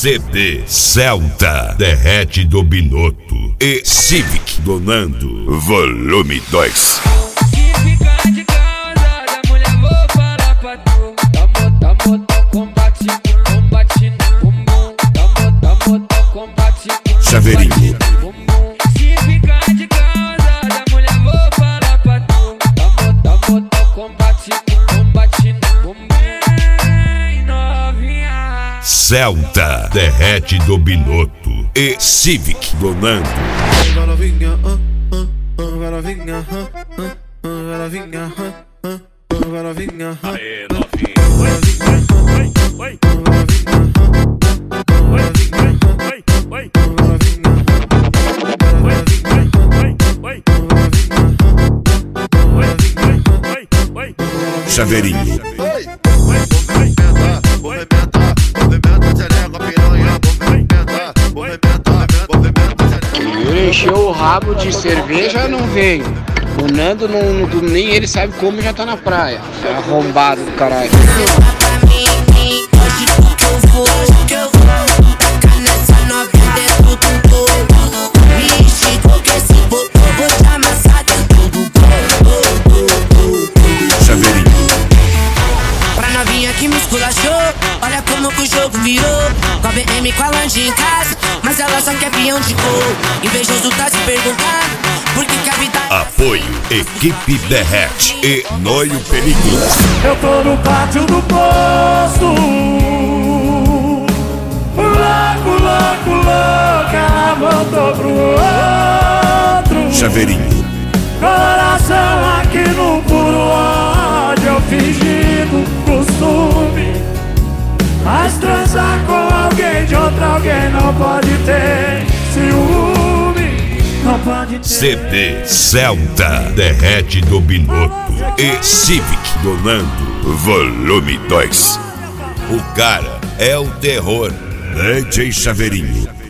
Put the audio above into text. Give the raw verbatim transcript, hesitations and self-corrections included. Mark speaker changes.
Speaker 1: C D Celta, Derrete do Binotto e Civic Donando, volume dois.
Speaker 2: Se ficar de casada, mulher, vou falar pra tu. Tamo, tamo, tamo, combate, combate, bumbum. Tamo, tamo, tamo, combate,
Speaker 1: Chaveirinho.
Speaker 2: bumbum. Se ficar de casada, mulher, vou falar pra tu. Tamo, tamo, tamo, combate, combate, bumbum. Novinha.
Speaker 1: Celta, Derrete do Binotto e Civic Donando.
Speaker 3: Vai novinha, ah, ah, ah, vai novinha, ah, ah, ah, vai novinha, ah, ah, ah, vai novinha, ah.
Speaker 4: Aê, novinha. Oi, oi, oi, oi, oi,
Speaker 1: Chaveirinho.
Speaker 3: Movimenta, movimenta, movimenta, xereca, piranha, movimenta, movimenta, movimenta, xereca.
Speaker 5: Ele encheu o rabo de cerveja, não veio. O Nando, não, não- nem ele sabe como, já tá na praia. É arrombado do caralho.
Speaker 6: Pra mim, hoje tu que eu vou, hoje que eu vou tacar nessa novinha dentro do corpo. Me esticou que esse bobo, vou te amassar dentro do corpo.
Speaker 1: Chaveirinho.
Speaker 6: Pra novinha que me esculachou, olha como que o jogo virou. Com a B M, com a lanche em casa, mas ela só quer peão de cor. Invejoso tá se perguntando, por que que a vida é
Speaker 1: Apoio Equipe Derrete e Noio Películas.
Speaker 7: Eu tô no pátio do posto, louco, louco, louco, ela voltou pro outro.
Speaker 1: Chaveirinho.
Speaker 7: Coração aqui no puro ódio, eu fingindo costume. Mas transar com alguém de outro alguém não pode ter ciúme, não pode ter.
Speaker 1: C D Celta, Derrete do Binotto e Civic Donando, volume dois. O cara é o terror. D J Chaveirinho.